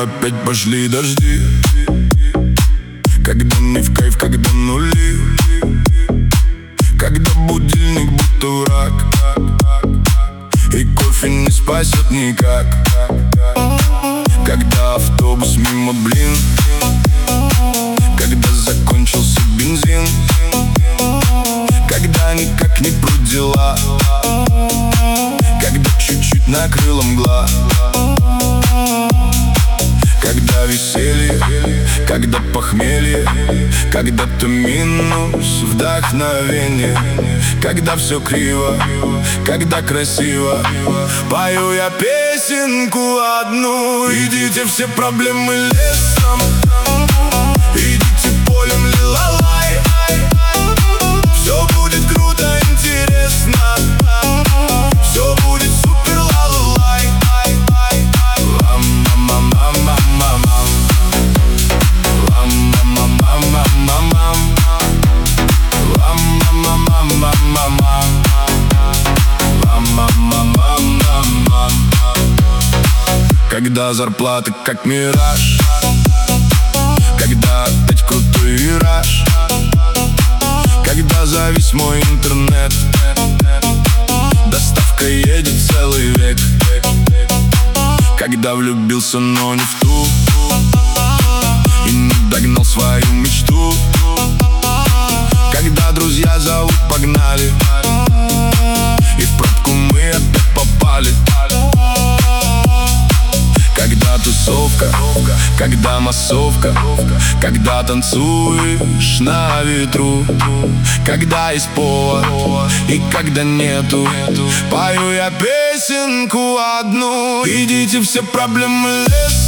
когда опять пошли дожди, когда не в кайф, когда нули, когда будильник будто враг, и кофе не спасет никак, когда автобус мимо, блин, когда закончился бензин, когда никак не про дела, когда чуть-чуть накрыла мгла, когда веселье, когда похмелье, когда-то минус вдохновение, когда все криво, когда красиво. Пою я песенку одну: идите все проблемы лесом, идите полем, лилалай. Все будет круто, интересно, все будет супер, ла-ла-лай. Когда зарплата как мираж, когда опять крутой вираж, когда завис мой интернет, доставка едет целый век, когда влюбился, но не в ту, и не догнал свою мечту, когда друзья зовут, погнали, и в пробку мы опять попали. Когда тусовка, когда массовка, когда танцуешь на ветру, когда есть повод и когда нету, пою я песенку одну: идите все проблемы лесом.